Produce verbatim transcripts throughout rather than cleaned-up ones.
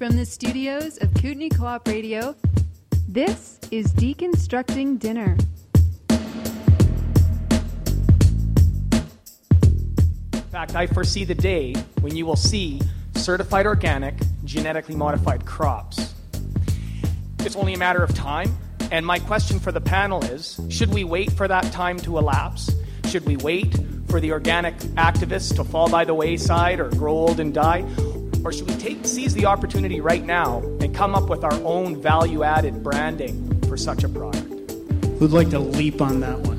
From the studios of Kootenay Co-op Radio, this is Deconstructing Dinner. In fact, I foresee the day when you will see certified organic, genetically modified crops. It's only a matter of time, and my question for the panel is, should we wait for that time to elapse? Should we wait for the organic activists to fall by the wayside or grow old and die? Or should we take, seize the opportunity right now and come up with our own value-added branding for such a product? Who'd like to leap on that one?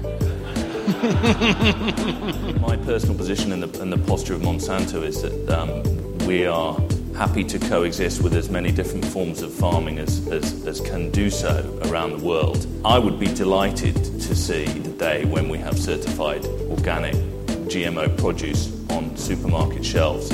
My personal position in the, in the posture of Monsanto is that um, we are happy to coexist with as many different forms of farming as, as, as can do so around the world. I would be delighted to see the day when we have certified organic G M O produce on supermarket shelves.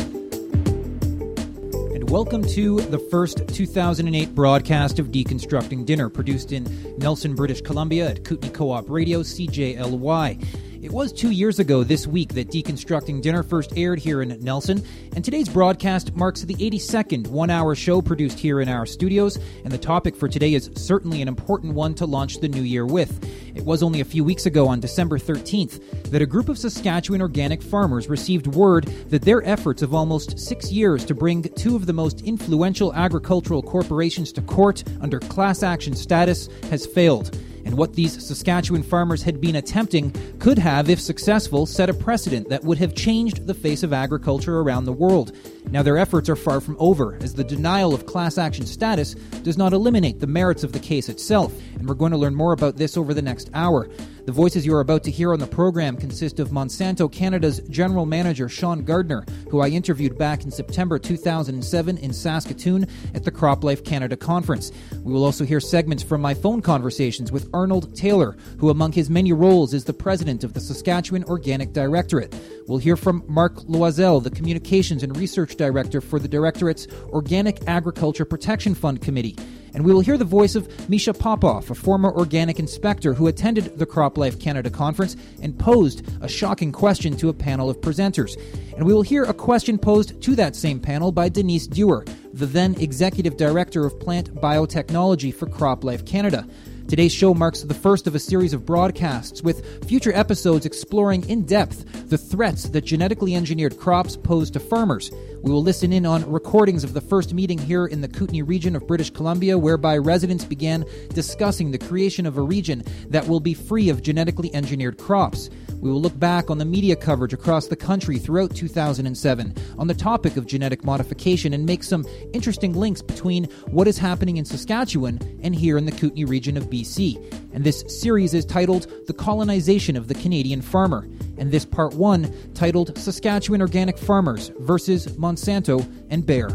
Welcome to the first two thousand eight broadcast of Deconstructing Dinner, produced in Nelson, British Columbia at Kootenay Co-op Radio, C J L Y. It was two years ago this week that Deconstructing Dinner first aired here in Nelson, and today's broadcast marks the eighty-second one-hour show produced here in our studios, and the topic for today is certainly an important one to launch the new year with. It was only a few weeks ago, on December thirteenth, that a group of Saskatchewan organic farmers received word that their efforts of almost six years to bring two of the most influential agricultural corporations to court under class action status has failed. And what these Saskatchewan farmers had been attempting could have, if successful, set a precedent that would have changed the face of agriculture around the world. Now, their efforts are far from over, as the denial of class action status does not eliminate the merits of the case itself, and we're going to learn more about this over the next hour. The voices you're about to hear on the program consist of Monsanto Canada's General Manager Sean Gardner, who I interviewed back in September two thousand seven in Saskatoon at the CropLife Canada Conference. We will also hear segments from my phone conversations with Arnold Taylor, who among his many roles is the president of the Saskatchewan Organic Directorate. We'll hear from Mark Loisel, the Communications and Research Director for the Directorate's Organic Agriculture Protection Fund Committee. And we will hear the voice of Misha Popoff, a former organic inspector who attended the CropLife Canada Conference and posed a shocking question to a panel of presenters. And we will hear a question posed to that same panel by Denise Dewar, the then Executive Director of Plant Biotechnology for CropLife Canada. Today's show marks the first of a series of broadcasts, with future episodes exploring in depth the threats that genetically engineered crops pose to farmers. We will listen in on recordings of the first meeting here in the Kootenay region of British Columbia, whereby residents began discussing the creation of a region that will be free of genetically engineered crops. We will look back on the media coverage across the country throughout two thousand seven on the topic of genetic modification and make some interesting links between what is happening in Saskatchewan and here in the Kootenay region of B C. And this series is titled The Colonization of the Canadian Farmer, and this part one titled Saskatchewan Organic Farmers versus Monsanto and Bayer.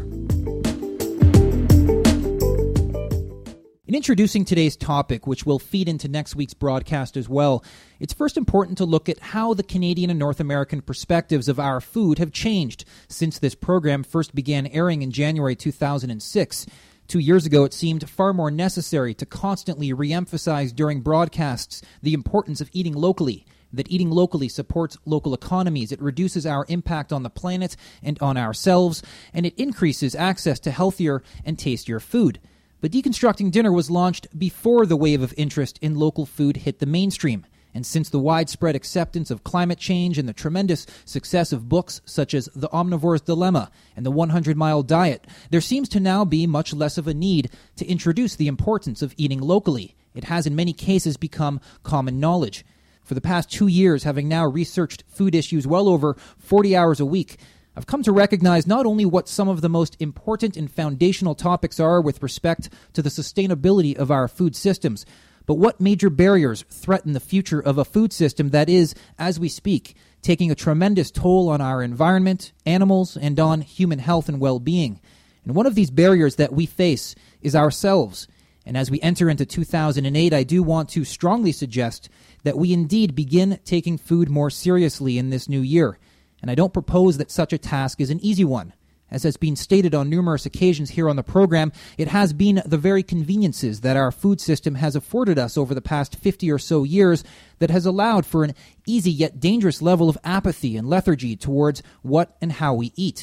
In introducing today's topic, which will feed into next week's broadcast as well, it's first important to look at how the Canadian and North American perspectives of our food have changed since this program first began airing in January two thousand six. Two years ago, it seemed far more necessary to constantly re-emphasize during broadcasts the importance of eating locally, that eating locally supports local economies, it reduces our impact on the planet and on ourselves, and it increases access to healthier and tastier food. But Deconstructing Dinner was launched before the wave of interest in local food hit the mainstream. And since the widespread acceptance of climate change and the tremendous success of books such as The Omnivore's Dilemma and The one hundred mile Diet, there seems to now be much less of a need to introduce the importance of eating locally. It has in many cases become common knowledge. For the past two years, having now researched food issues well over forty hours a week, I've come to recognize not only what some of the most important and foundational topics are with respect to the sustainability of our food systems, but what major barriers threaten the future of a food system that is, as we speak, taking a tremendous toll on our environment, animals, and on human health and well-being. And one of these barriers that we face is ourselves. And as we enter into two thousand eight, I do want to strongly suggest that we indeed begin taking food more seriously in this new year. And I don't propose that such a task is an easy one. As has been stated on numerous occasions here on the program, it has been the very conveniences that our food system has afforded us over the past fifty or so years that has allowed for an easy yet dangerous level of apathy and lethargy towards what and how we eat.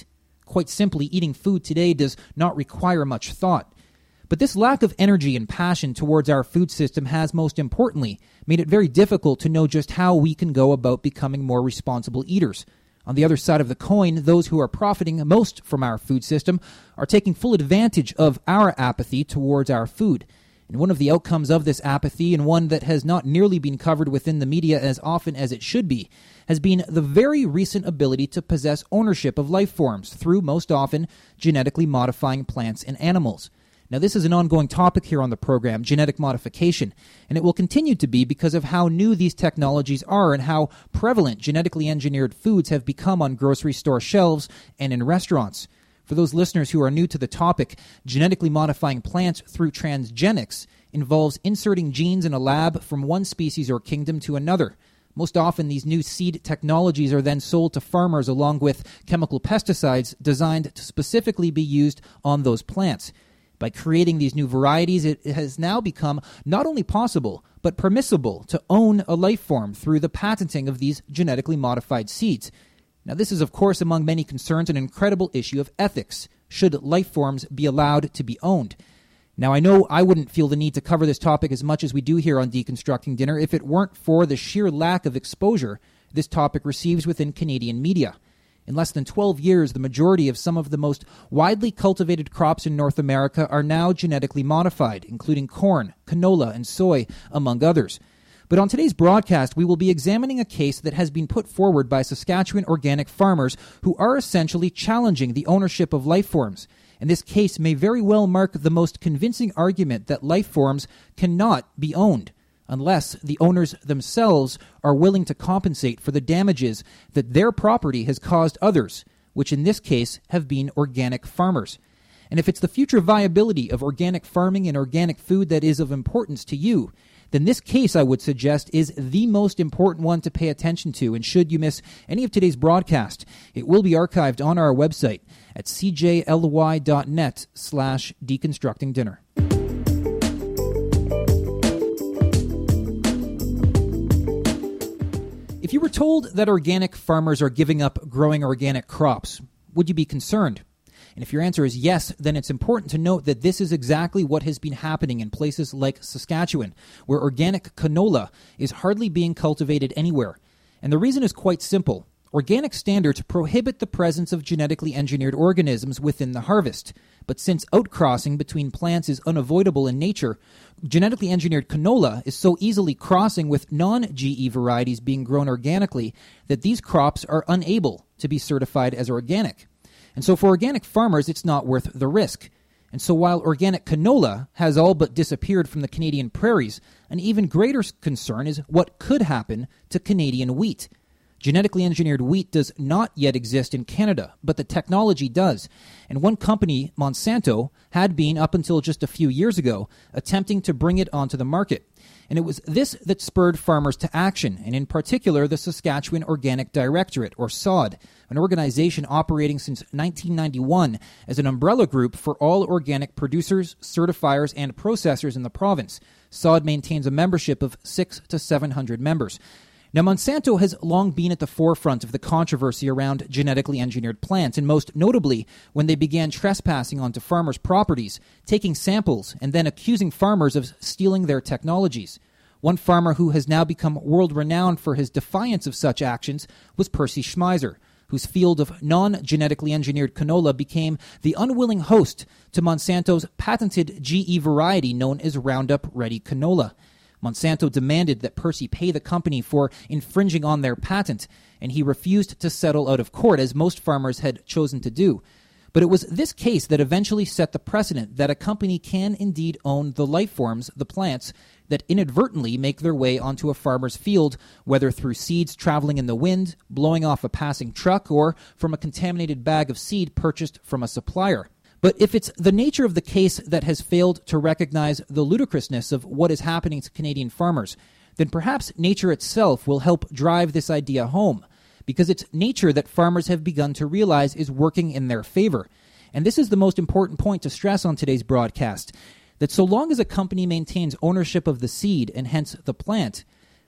Quite simply, eating food today does not require much thought. But this lack of energy and passion towards our food system has, most importantly, made it very difficult to know just how we can go about becoming more responsible eaters. On the other side of the coin, those who are profiting most from our food system are taking full advantage of our apathy towards our food. And one of the outcomes of this apathy, and one that has not nearly been covered within the media as often as it should be, has been the very recent ability to possess ownership of life forms through, most often, genetically modifying plants and animals. Now, this is an ongoing topic here on the program, genetic modification, and it will continue to be because of how new these technologies are and how prevalent genetically engineered foods have become on grocery store shelves and in restaurants. For those listeners who are new to the topic, genetically modifying plants through transgenics involves inserting genes in a lab from one species or kingdom to another. Most often, these new seed technologies are then sold to farmers along with chemical pesticides designed to specifically be used on those plants. By creating these new varieties, it has now become not only possible, but permissible to own a life form through the patenting of these genetically modified seeds. Now, this is, of course, among many concerns, an incredible issue of ethics. Should life forms be allowed to be owned? Now, I know I wouldn't feel the need to cover this topic as much as we do here on Deconstructing Dinner if it weren't for the sheer lack of exposure this topic receives within Canadian media. In less than twelve years, the majority of some of the most widely cultivated crops in North America are now genetically modified, including corn, canola, and soy, among others. But on today's broadcast, we will be examining a case that has been put forward by Saskatchewan organic farmers who are essentially challenging the ownership of life forms. And this case may very well mark the most convincing argument that life forms cannot be owned, unless the owners themselves are willing to compensate for the damages that their property has caused others, which in this case have been organic farmers. And if it's the future viability of organic farming and organic food that is of importance to you, then this case, I would suggest, is the most important one to pay attention to. And should you miss any of today's broadcast, it will be archived on our website at c j l y dot net slash deconstructing dinner. If you were told that organic farmers are giving up growing organic crops, would you be concerned? And if your answer is yes, then it's important to note that this is exactly what has been happening in places like Saskatchewan, where organic canola is hardly being cultivated anywhere. And the reason is quite simple. Organic standards prohibit the presence of genetically engineered organisms within the harvest. But since outcrossing between plants is unavoidable in nature, genetically engineered canola is so easily crossing with non-G E varieties being grown organically that these crops are unable to be certified as organic. And so for organic farmers, it's not worth the risk. And so while organic canola has all but disappeared from the Canadian prairies, an even greater concern is what could happen to Canadian wheat. Genetically engineered wheat does not yet exist in Canada, but the technology does. And one company, Monsanto, had been, up until just a few years ago, attempting to bring it onto the market. And it was this that spurred farmers to action, and in particular the Saskatchewan Organic Directorate, or S O D, an organization operating since nineteen ninety-one as an umbrella group for all organic producers, certifiers, and processors in the province. S O D maintains a membership of six to seven hundred members. Now, Monsanto has long been at the forefront of the controversy around genetically engineered plants, and most notably when they began trespassing onto farmers' properties, taking samples, and then accusing farmers of stealing their technologies. One farmer who has now become world-renowned for his defiance of such actions was Percy Schmeiser, whose field of non-genetically engineered canola became the unwilling host to Monsanto's patented G E variety known as Roundup Ready canola. Monsanto demanded that Percy pay the company for infringing on their patent, and he refused to settle out of court, as most farmers had chosen to do. But it was this case that eventually set the precedent that a company can indeed own the life forms, the plants, that inadvertently make their way onto a farmer's field, whether through seeds traveling in the wind, blowing off a passing truck, or from a contaminated bag of seed purchased from a supplier. But if it's the nature of the case that has failed to recognize the ludicrousness of what is happening to Canadian farmers, then perhaps nature itself will help drive this idea home, because it's nature that farmers have begun to realize is working in their favor. And this is the most important point to stress on today's broadcast, that so long as a company maintains ownership of the seed and hence the plant,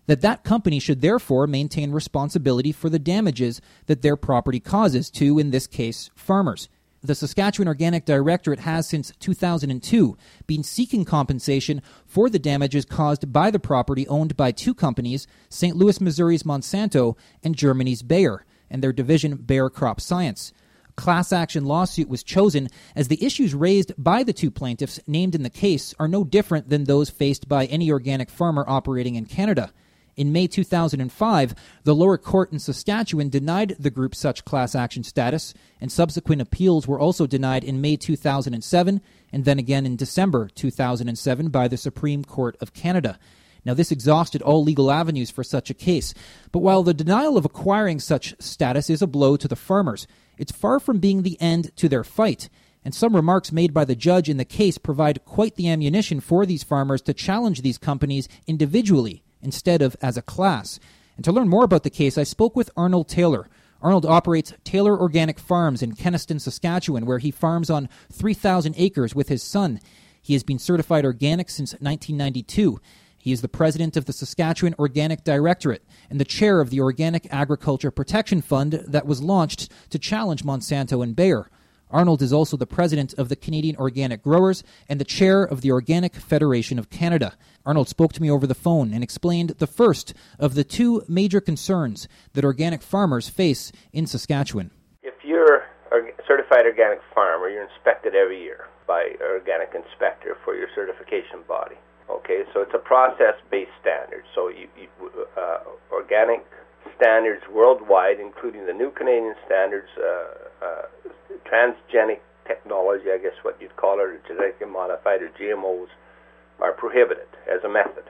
that that company should therefore maintain responsibility for the damages that their property causes to, in this case, farmers. The Saskatchewan Organic Directorate has since two thousand two been seeking compensation for the damages caused by the property owned by two companies, Saint Louis, Missouri's Monsanto and Germany's Bayer, and their division Bayer Crop Science. A class action lawsuit was chosen as the issues raised by the two plaintiffs named in the case are no different than those faced by any organic farmer operating in Canada. In May two thousand five, the lower court in Saskatchewan denied the group such class action status, and subsequent appeals were also denied in May two thousand seven and then again in December two thousand seven by the Supreme Court of Canada. Now, this exhausted all legal avenues for such a case, but while the denial of acquiring such status is a blow to the farmers, it's far from being the end to their fight, and some remarks made by the judge in the case provide quite the ammunition for these farmers to challenge these companies individually instead of as a class. And to learn more about the case, I spoke with Arnold Taylor. Arnold operates Taylor Organic Farms in Kenaston, Saskatchewan, where he farms on three thousand acres with his son. He has been certified organic since nineteen ninety-two. He is the president of the Saskatchewan Organic Directorate and the chair of the Organic Agriculture Protection Fund that was launched to challenge Monsanto and Bayer. Arnold is also the president of the Canadian Organic Growers and the chair of the Organic Federation of Canada. Arnold spoke to me over the phone and explained the first of the two major concerns that organic farmers face in Saskatchewan. If you're a certified organic farmer, you're inspected every year by an organic inspector for your certification body. Okay, so it's a process-based standard. So you, you, uh, organic standards worldwide, including the new Canadian standards, uh, uh, transgenic technology, I guess what you'd call it, or genetically modified, or G M Os, are prohibited as a method.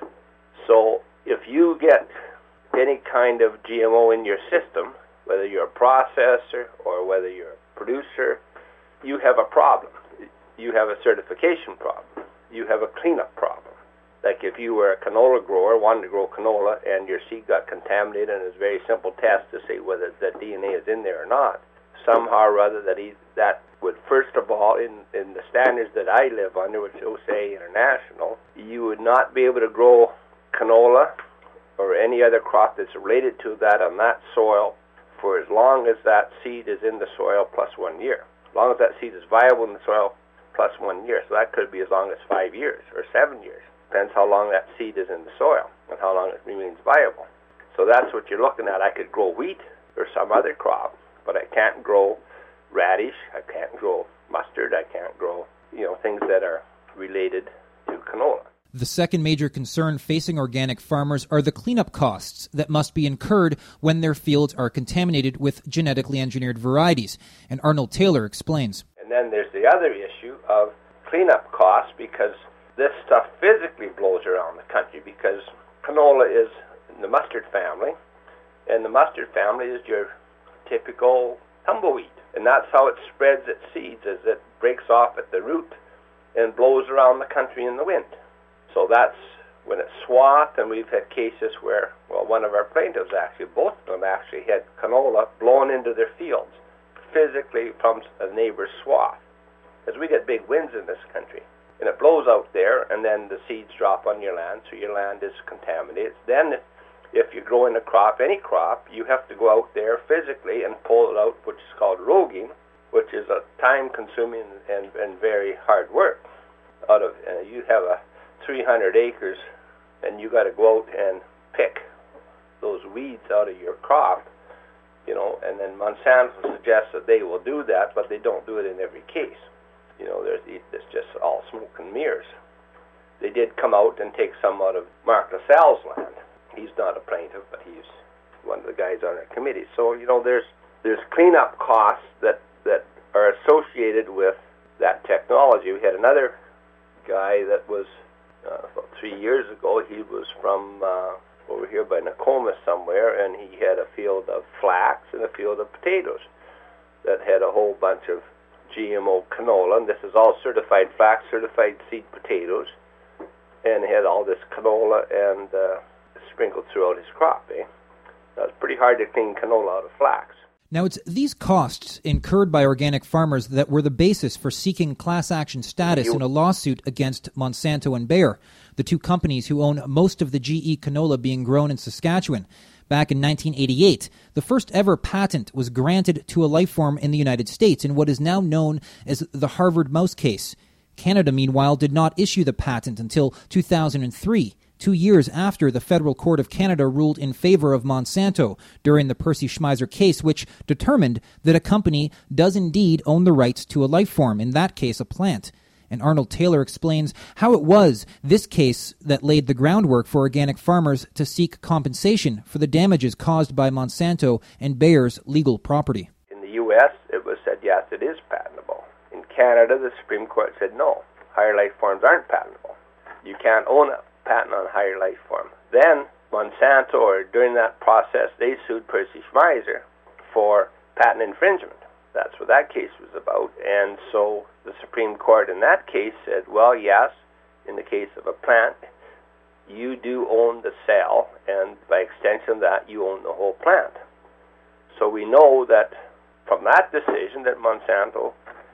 So if you get any kind of G M O in your system, whether you're a processor or whether you're a producer, you have a problem. You have a certification problem. You have a cleanup problem. Like if you were a canola grower, wanted to grow canola, and your seed got contaminated, and it's a very simple test to see whether the D N A is in there or not. Somehow or other that he, that would, first of all, in, in the standards that I live under, which is O S A International, you would not be able to grow canola or any other crop that's related to that on that soil for as long as that seed is in the soil plus one year. As long as that seed is viable in the soil plus one year. So that could be as long as five years or seven years. Depends how long that seed is in the soil and how long it remains viable. So that's what you're looking at. I could grow wheat or some other crop, but I can't grow radish, I can't grow mustard, I can't grow, you know, things that are related to canola. The second major concern facing organic farmers are the cleanup costs that must be incurred when their fields are contaminated with genetically engineered varieties. And Arnold Taylor explains. And then there's the other issue of cleanup costs, because this stuff physically blows around the country, because canola is in the mustard family, and the mustard family is your typical tumbleweed. And that's how it spreads its seeds, as it breaks off at the root and blows around the country in the wind. So that's when it's swathed, and we've had cases where, well, one of our plaintiffs actually, both of them actually had canola blown into their fields, physically from a neighbor's swath. Because we get big winds in this country, and it blows out there, and then the seeds drop on your land, so your land is contaminated. Then if you're growing a crop, any crop, you have to go out there physically and pull it out, which is called roguing, which is a time-consuming and, and very hard work. Out of uh, you have a three hundred acres, and you got to go out and pick those weeds out of your crop, you know. And then Monsanto suggests that they will do that, but they don't do it in every case. You know, there's it's just all smoke and mirrors. They did come out and take some out of Mark LaSalle's land. He's not a plaintiff, but he's one of the guys on our committee. So, you know, there's there's cleanup costs that, that are associated with that technology. We had another guy that was, uh, about three years ago, he was from uh, over here by Nokomis somewhere, and he had a field of flax and a field of potatoes that had a whole bunch of G M O canola, and this is all certified flax, certified seed potatoes, and had all this canola and uh, sprinkled throughout his crop, eh? Now, it's pretty hard to clean canola out of flax. Now, it's these costs incurred by organic farmers that were the basis for seeking class action status in a lawsuit against Monsanto and Bayer, the two companies who own most of the G E canola being grown in Saskatchewan. Back in nineteen eighty-eight, the first ever patent was granted to a life form in the United States in what is now known as the Harvard mouse case. Canada, meanwhile, did not issue the patent until two thousand three. Two years after the Federal Court of Canada ruled in favor of Monsanto during the Percy Schmeiser case, which determined that a company does indeed own the rights to a life form, in that case a plant. And Arnold Taylor explains how it was this case that laid the groundwork for organic farmers to seek compensation for the damages caused by Monsanto and Bayer's legal property. In the U S, it was said, yes, it is patentable. In Canada, the Supreme Court said, no, higher life forms aren't patentable. You can't own a patent on higher life form. Then Monsanto, or during that process, they sued Percy Schmeiser for patent infringement. That's what that case was about. And so the Supreme Court in that case said, well, yes, in the case of a plant, you do own the cell, and by extension of that, you own the whole plant. So we know that from that decision that Monsanto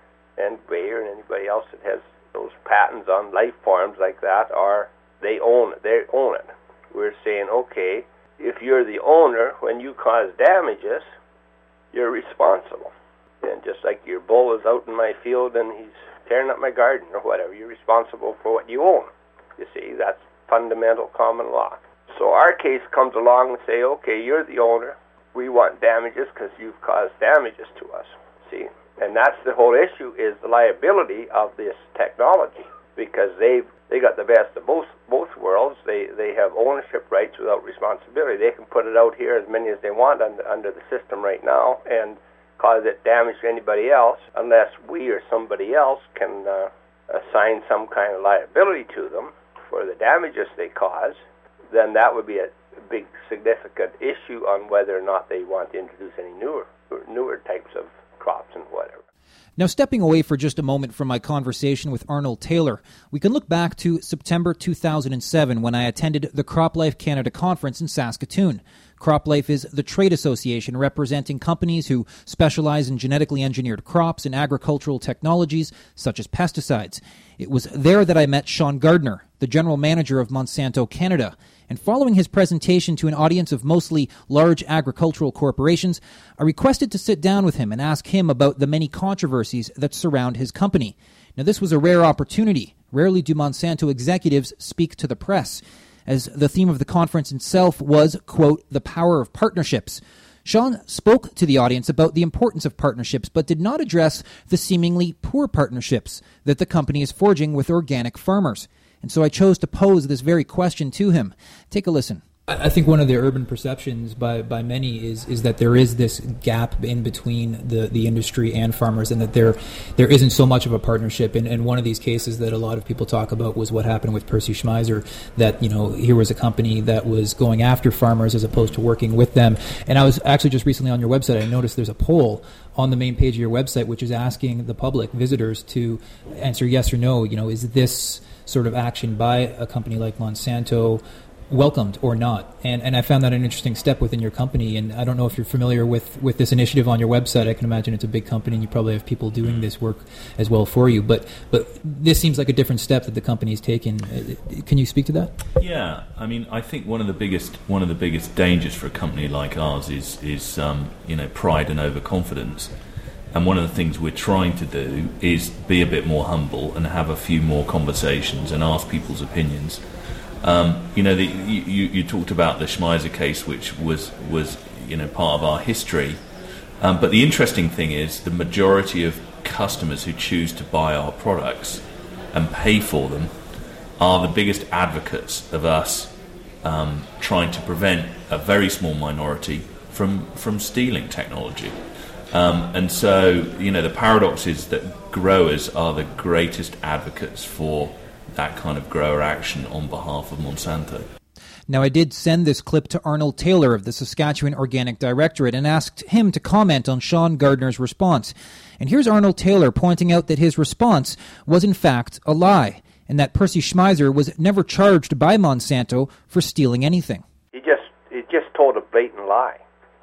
and Bayer and anybody else that has those patents on life forms like that are They own it. They own it. We're saying, okay, if you're the owner, when you cause damages, you're responsible. And just like your bull is out in my field and he's tearing up my garden or whatever, you're responsible for what you own. You see, that's fundamental common law. So our case comes along and say, okay, you're the owner. We want damages because you've caused damages to us. See, and that's the whole issue, is the liability of this technology, because they've They got the best of both both worlds. They they have ownership rights without responsibility. They can put it out here as many as they want under, under the system right now and cause it damage to anybody else, unless we or somebody else can uh, assign some kind of liability to them for the damages they cause. Then that would be a big significant issue on whether or not they want to introduce any newer newer types of crops and whatever. Now, stepping away for just a moment from my conversation with Arnold Taylor, we can look back to September two thousand seven when I attended the CropLife Canada Conference in Saskatoon. CropLife is the trade association representing companies who specialize in genetically engineered crops and agricultural technologies such as pesticides. It was there that I met Sean Gardner, the general manager of Monsanto Canada. And following his presentation to an audience of mostly large agricultural corporations, I requested to sit down with him and ask him about the many controversies that surround his company. Now, this was a rare opportunity. Rarely do Monsanto executives speak to the press, as the theme of the conference itself was, quote, the power of partnerships. Sean spoke to the audience about the importance of partnerships, but did not address the seemingly poor partnerships that the company is forging with organic farmers. And so I chose to pose this very question to him. Take a listen. I think one of the urban perceptions by, by many is is that there is this gap in between the, the industry and farmers, and that there there isn't so much of a partnership. And, and one of these cases that a lot of people talk about was what happened with Percy Schmeiser, that, you know, here was a company that was going after farmers as opposed to working with them. And I was actually just recently on your website, I noticed there's a poll on the main page of your website which is asking the public, visitors, to answer yes or no. You know, is this sort of action by a company like Monsanto welcomed or not? And and I found that an interesting step within your company. And I don't know if you're familiar with, with this initiative on your website. I can imagine it's a big company and you probably have people doing this work as well for you. But but this seems like a different step that the company's taken. Can you speak to that? Yeah, I mean, I think one of the biggest one of the biggest dangers for a company like ours is is um, you know, pride and overconfidence. And one of the things we're trying to do is be a bit more humble and have a few more conversations and ask people's opinions. Um, you know, the, you, you talked about the Schmeiser case, which was, was you know, part of our history. Um, but the interesting thing is the majority of customers who choose to buy our products and pay for them are the biggest advocates of us um, trying to prevent a very small minority from, from stealing technology. Um, and so, you know, the paradox is that growers are the greatest advocates for that kind of grower action on behalf of Monsanto. Now, I did send this clip to Arnold Taylor of the Saskatchewan Organic Directorate and asked him to comment on Sean Gardner's response. And here's Arnold Taylor pointing out that his response was in fact a lie, and that Percy Schmeiser was never charged by Monsanto for stealing anything. He just, he just told a blatant lie.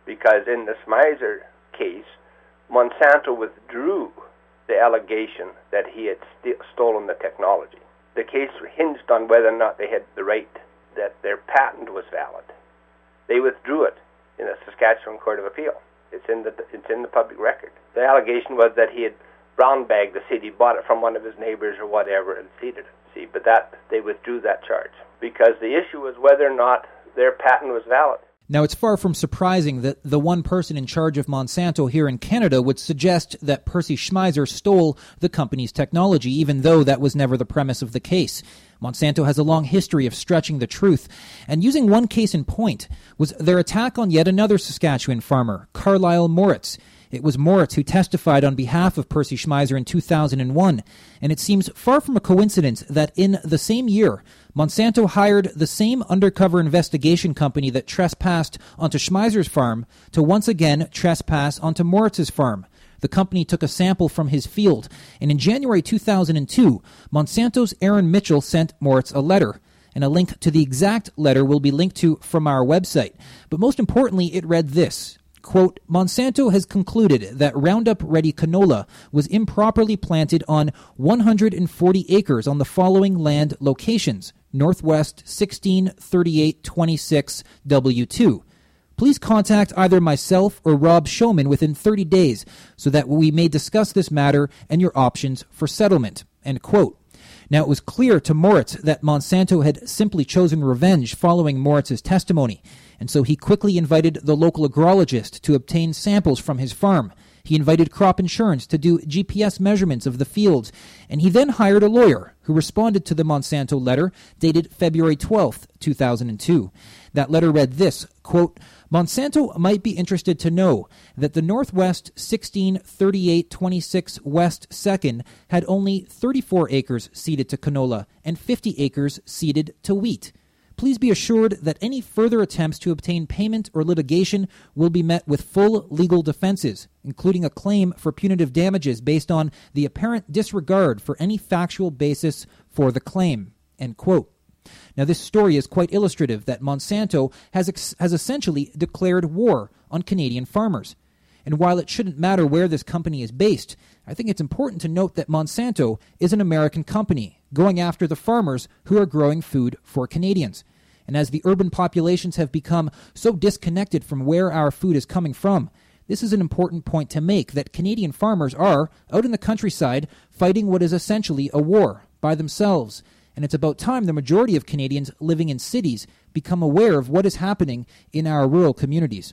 because in the Schmeiser case, Monsanto withdrew the allegation that he had st- stolen the technology. The case hinged on whether or not they had the right, that their patent was valid. They withdrew it in the Saskatchewan Court of Appeal. It's in the it's in the public record. The allegation was that he had brown bagged the seed. He bought it from one of his neighbors or whatever and seeded it. See, but that they withdrew that charge because the issue was whether or not their patent was valid. Now, it's far from surprising that the one person in charge of Monsanto here in Canada would suggest that Percy Schmeiser stole the company's technology, even though that was never the premise of the case. Monsanto has a long history of stretching the truth, and using one case in point was their attack on yet another Saskatchewan farmer, Carlyle Moritz. It was Moritz who testified on behalf of Percy Schmeiser in two thousand one, and it seems far from a coincidence that in the same year, Monsanto hired the same undercover investigation company that trespassed onto Schmeiser's farm to once again trespass onto Moritz's farm. The company took a sample from his field, and in January two thousand two, Monsanto's Aaron Mitchell sent Moritz a letter, and a link to the exact letter will be linked to from our website. But most importantly, it read this. Quote, Monsanto has concluded that Roundup Ready canola was improperly planted on one hundred forty acres on the following land locations, Northwest sixteen thirty-eight twenty-six W two. Please contact either myself or Rob Showman within thirty days so that we may discuss this matter and your options for settlement. End quote. Now, it was clear to Moritz that Monsanto had simply chosen revenge following Moritz's testimony, and so he quickly invited the local agrologist to obtain samples from his farm. He invited crop insurance to do G P S measurements of the fields, and he then hired a lawyer who responded to the Monsanto letter dated February twelfth, two thousand two. That letter read this, quote, Monsanto might be interested to know that the Northwest sixteen thirty-eight twenty-six West second had only thirty-four acres seeded to canola and fifty acres seeded to wheat. Please be assured that any further attempts to obtain payment or litigation will be met with full legal defenses, including a claim for punitive damages based on the apparent disregard for any factual basis for the claim. End quote. Now, this story is quite illustrative that Monsanto has ex- has essentially declared war on Canadian farmers. And while it shouldn't matter where this company is based, I think it's important to note that Monsanto is an American company going after the farmers who are growing food for Canadians. And as the urban populations have become so disconnected from where our food is coming from, this is an important point to make, that Canadian farmers are, out in the countryside, fighting what is essentially a war by themselves. And it's about time the majority of Canadians living in cities become aware of what is happening in our rural communities.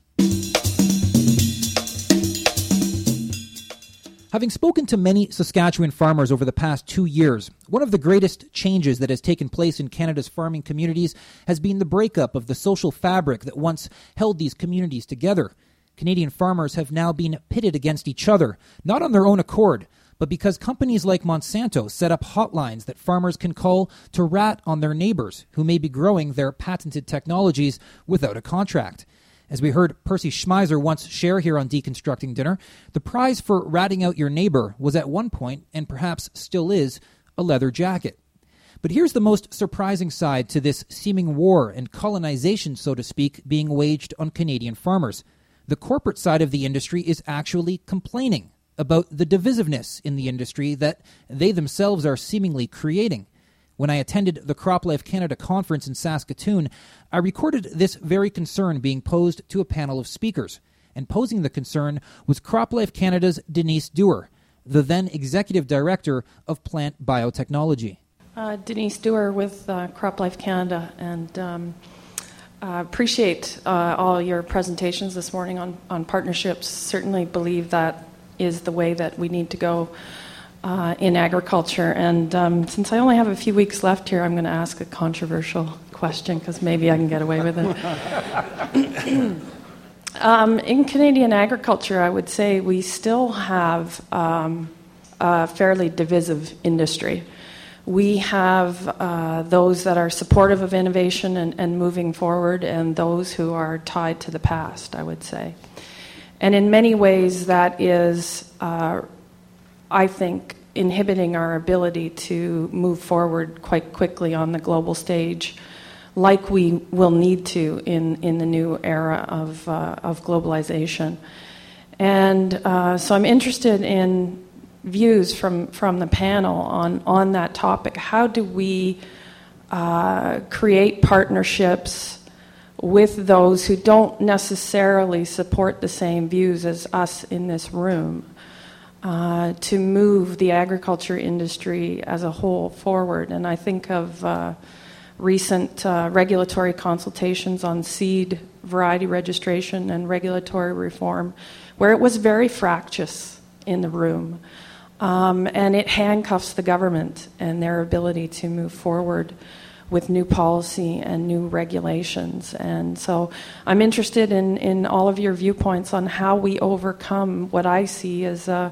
Having spoken to many Saskatchewan farmers over the past two years, one of the greatest changes that has taken place in Canada's farming communities has been the breakup of the social fabric that once held these communities together. Canadian farmers have now been pitted against each other, not on their own accord, but because companies like Monsanto set up hotlines that farmers can call to rat on their neighbors who may be growing their patented technologies without a contract. As we heard Percy Schmeiser once share here on Deconstructing Dinner, the prize for ratting out your neighbor was at one point, and perhaps still is, a leather jacket. But here's the most surprising side to this seeming war and colonization, so to speak, being waged on Canadian farmers. The corporate side of the industry is actually complaining about the divisiveness in the industry that they themselves are seemingly creating. When I attended the CropLife Canada conference in Saskatoon, I recorded this very concern being posed to a panel of speakers. And posing the concern was CropLife Canada's Denise Dewar, the then Executive Director of Plant Biotechnology. Uh, Denise Dewar with uh, CropLife Canada, and um, uh, appreciate uh, all your presentations this morning on, on partnerships. Certainly believe that is the way that we need to go Uh, in agriculture. And um, since I only have a few weeks left here, I'm going to ask a controversial question because maybe I can get away with it. um, in Canadian agriculture, I would say we still have um, a fairly divisive industry. We have uh, those that are supportive of innovation and, and moving forward, and those who are tied to the past, I would say. And in many ways, that is uh, I think, inhibiting our ability to move forward quite quickly on the global stage, like we will need to in, in the new era of, uh, of globalization. And uh, so I'm interested in views from, from the panel on, on that topic. How do we uh, create partnerships with those who don't necessarily support the same views as us in this room uh, to move the agriculture industry as a whole forward? And I think of uh, recent uh, regulatory consultations on seed variety registration and regulatory reform, where it was very fractious in the room. Um, and it handcuffs the government and their ability to move forward with new policy and new regulations. And so I'm interested in, in all of your viewpoints on how we overcome what I see as a,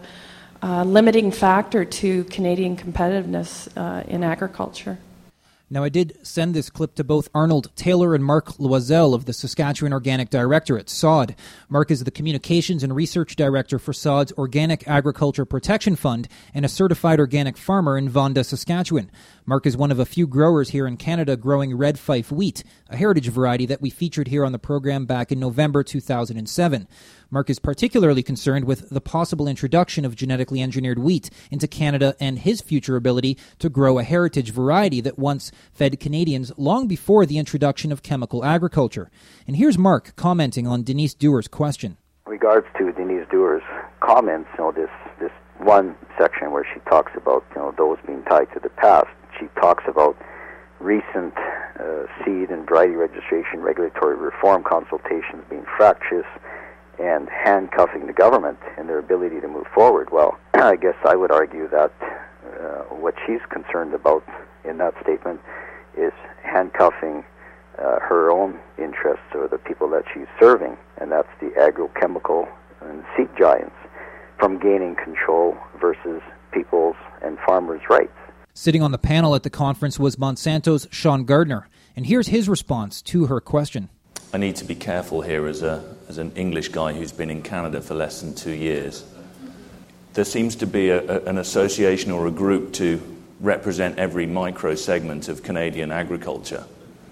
a limiting factor to Canadian competitiveness uh, in agriculture. Now, I did send this clip to both Arnold Taylor and Mark Loisel of the Saskatchewan Organic Directorate, S O D. Mark is the Communications and Research Director for S O D's Organic Agriculture Protection Fund and a certified organic farmer in Vonda, Saskatchewan. Mark is one of a few growers here in Canada growing Red Fife wheat, a heritage variety that we featured here on the program back in November two thousand seven. Mark is particularly concerned with the possible introduction of genetically engineered wheat into Canada and his future ability to grow a heritage variety that once fed Canadians long before the introduction of chemical agriculture. And here's Mark commenting on Denise Dewar's question. In regards to Denise Dewar's comments, you know, this, this one section where she talks about, you know, those being tied to the past, she talks about recent uh, seed and variety registration regulatory reform consultations being fractious and handcuffing the government and their ability to move forward. Well, I guess I would argue that uh, what she's concerned about in that statement is handcuffing uh, her own interests or the people that she's serving, and that's the agrochemical and seed giants, from gaining control versus people's and farmers' rights. Sitting on the panel at the conference was Monsanto's Sean Gardner, and here's his response to her question. I need to be careful here as a as an English guy who's been in Canada for less than two years. There seems to be a, a, an association or a group to represent every micro segment of Canadian agriculture.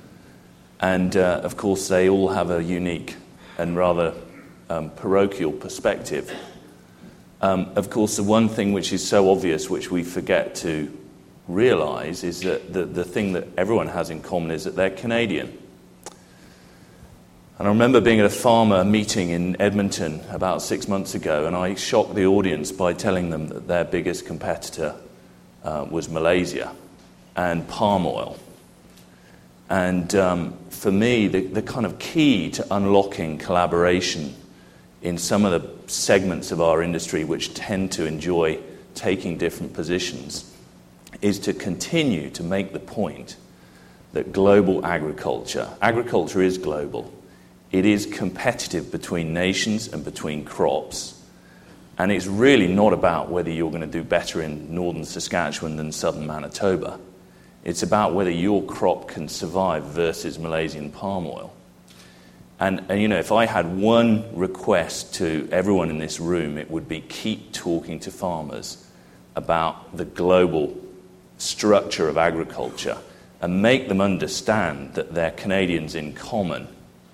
And uh, of course they all have a unique and rather um, parochial perspective. Um, of course, the one thing which is so obvious, which we forget to realize, is that the, the thing that everyone has in common is that they're Canadian. And I remember being at a farmer meeting in Edmonton about six months ago, and I shocked the audience by telling them that their biggest competitor uh, was Malaysia and palm oil. And um, for me, the, the kind of key to unlocking collaboration in some of the segments of our industry which tend to enjoy taking different positions is to continue to make the point that global agriculture, agriculture is global. It is competitive between nations and between crops. And it's really not about whether you're going to do better in northern Saskatchewan than southern Manitoba. It's about whether your crop can survive versus Malaysian palm oil. And, and, you know, if I had one request to everyone in this room, it would be keep talking to farmers about the global structure of agriculture and make them understand that they're Canadians in common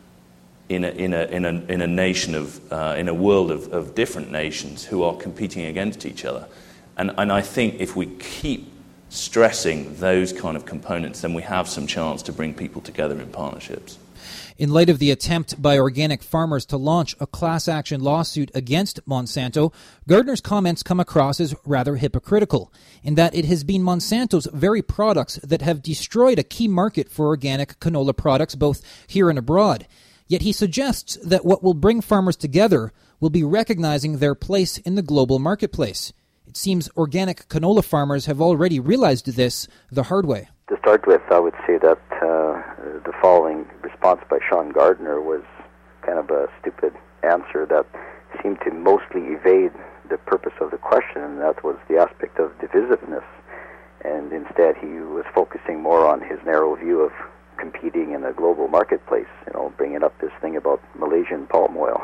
in a, in a, in a, in a nation of, uh, in a world of, of different nations who are competing against each other. And, and I think if we keep stressing those kind of components, then we have some chance to bring people together in partnerships. In light of the attempt by organic farmers to launch a class action lawsuit against Monsanto, Gardner's comments come across as rather hypocritical, in that it has been Monsanto's very products that have destroyed a key market for organic canola products both here and abroad. Yet he suggests that what will bring farmers together will be recognizing their place in the global marketplace. It seems organic canola farmers have already realized this the hard way. To start with, I would say that uh, the following response by Sean Gardner was kind of a stupid answer that seemed to mostly evade the purpose of the question, and that was the aspect of divisiveness. And instead, he was focusing more on his narrow view of competing in a global marketplace, you know, bringing up this thing about Malaysian palm oil.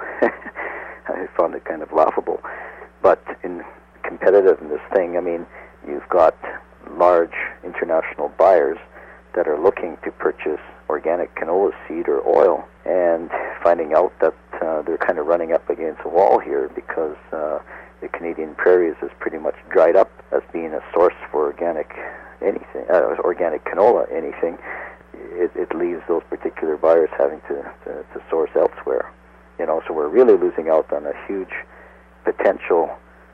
I found it kind of laughable. But in competitiveness thing, I mean, you've got large international buyers that are looking to purchase organic canola seed or oil, and finding out that uh, they're kind of running up against a wall here because uh, the Canadian prairies is pretty much dried up as being a source for organic anything, uh, organic canola anything. It, it leaves those particular buyers having to, to, to source elsewhere. You know, so we're really losing out on a huge potential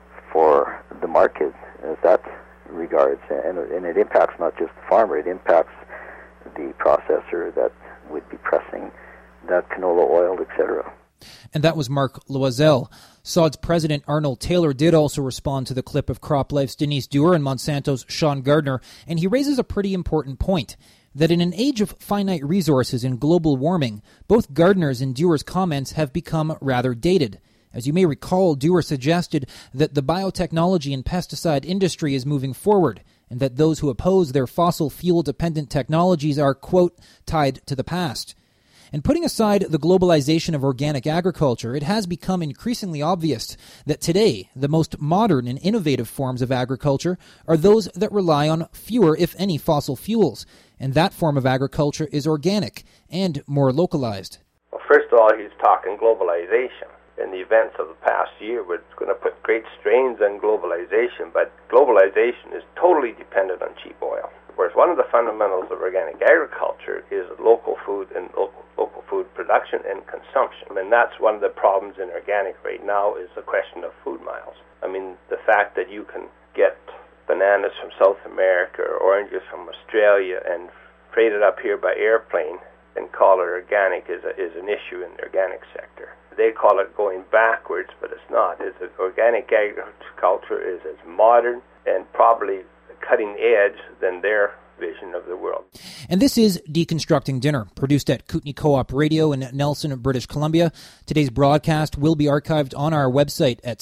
for the market as that regards, and, and it impacts not just the farmer, it impacts the processor that would be pressing that canola oil, et cetera. And that was Mark Loisel. S O D's president Arnold Taylor did also respond to the clip of CropLife's Denise Dewar and Monsanto's Sean Gardner, and he raises a pretty important point, that in an age of finite resources and global warming, both Gardner's and Dewar's comments have become rather dated. As you may recall, Dewar suggested that the biotechnology and pesticide industry is moving forward, and that those who oppose their fossil fuel-dependent technologies are, quote, tied to the past. And putting aside the globalization of organic agriculture, it has become increasingly obvious that today the most modern and innovative forms of agriculture are those that rely on fewer, if any, fossil fuels, and that form of agriculture is organic and more localized. Well, first of all, he's talking globalization. And the events of the past year were going to put great strains on globalization, but globalization is totally dependent on cheap oil. Whereas one of the fundamentals of organic agriculture is local food and local, local food production and consumption. And that's one of the problems in organic right now is the question of food miles. I mean, the fact that you can get bananas from South America or oranges from Australia and freight it up here by airplane and call it organic is, a, is an issue in the organic sector. They call it going backwards, but it's not. It's organic agriculture is as modern and probably cutting edge than their vision of the world. And this is Deconstructing Dinner, produced at Kootenay Co-op Radio in Nelson, British Columbia. Today's broadcast will be archived on our website at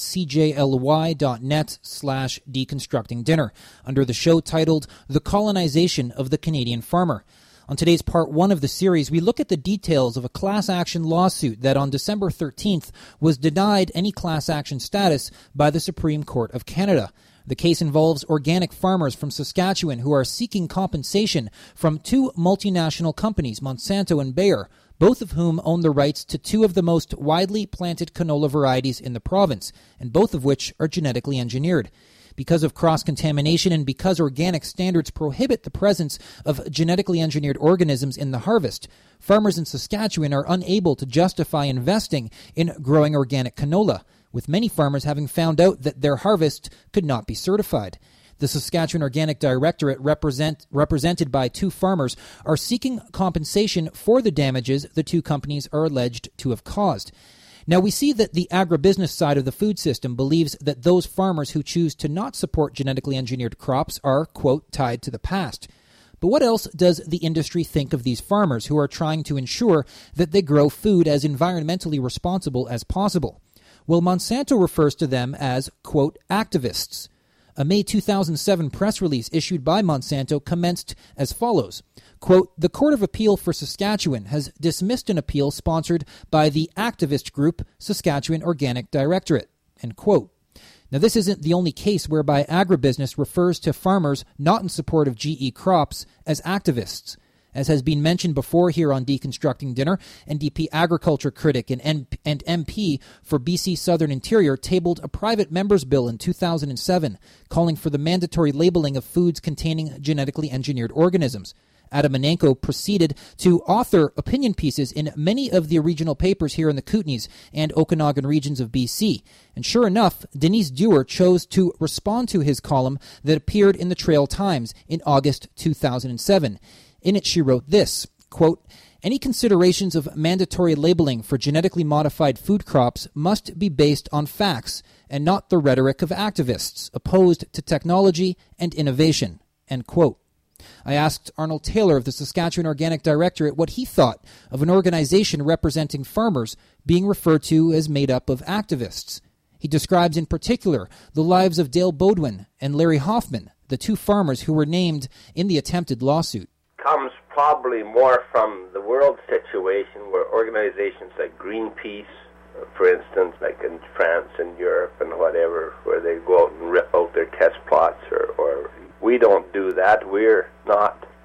cjly.net slash deconstructing dinner under the show titled The Colonization of the Canadian Farmer. On today's part one of the series, we look at the details of a class action lawsuit that on December thirteenth was denied any class action status by the Supreme Court of Canada. The case involves organic farmers from Saskatchewan who are seeking compensation from two multinational companies, Monsanto and Bayer, both of whom own the rights to two of the most widely planted canola varieties in the province, and both of which are genetically engineered. Because of cross-contamination and because organic standards prohibit the presence of genetically engineered organisms in the harvest, farmers in Saskatchewan are unable to justify investing in growing organic canola, with many farmers having found out that their harvest could not be certified. The Saskatchewan Organic Directorate, represent, represented by two farmers, are seeking compensation for the damages the two companies are alleged to have caused. Now, we see that the agribusiness side of the food system believes that those farmers who choose to not support genetically engineered crops are, quote, tied to the past. But what else does the industry think of these farmers who are trying to ensure that they grow food as environmentally responsible as possible? Well, Monsanto refers to them as, quote, activists. A May two thousand seven press release issued by Monsanto commenced as follows. Quote, the Court of Appeal for Saskatchewan has dismissed an appeal sponsored by the activist group Saskatchewan Organic Directorate, end quote. Now, this isn't the only case whereby agribusiness refers to farmers not in support of G E crops as activists. As has been mentioned before here on Deconstructing Dinner, N D P agriculture critic and, N- and M P for B C Southern Interior tabled a private member's bill in two thousand seven calling for the mandatory labeling of foods containing genetically engineered organisms. Adam Manenko proceeded to author opinion pieces in many of the regional papers here in the Kootenays and Okanagan regions of B C. And sure enough, Denise Dewar chose to respond to his column that appeared in the Trail Times in August two thousand seven. In it, she wrote this, quote, any considerations of mandatory labeling for genetically modified food crops must be based on facts and not the rhetoric of activists opposed to technology and innovation, end quote. I asked Arnold Taylor of the Saskatchewan Organic Directorate what he thought of an organization representing farmers being referred to as made up of activists. He describes in particular the lives of Dale Bodwin and Larry Hoffman, the two farmers who were named in the attempted lawsuit. Comes probably more from the world situation where organizations like Greenpeace, for instance, like in France and Europe and whatever, where they go out and rip out their test plots, or, or we don't do that. We're not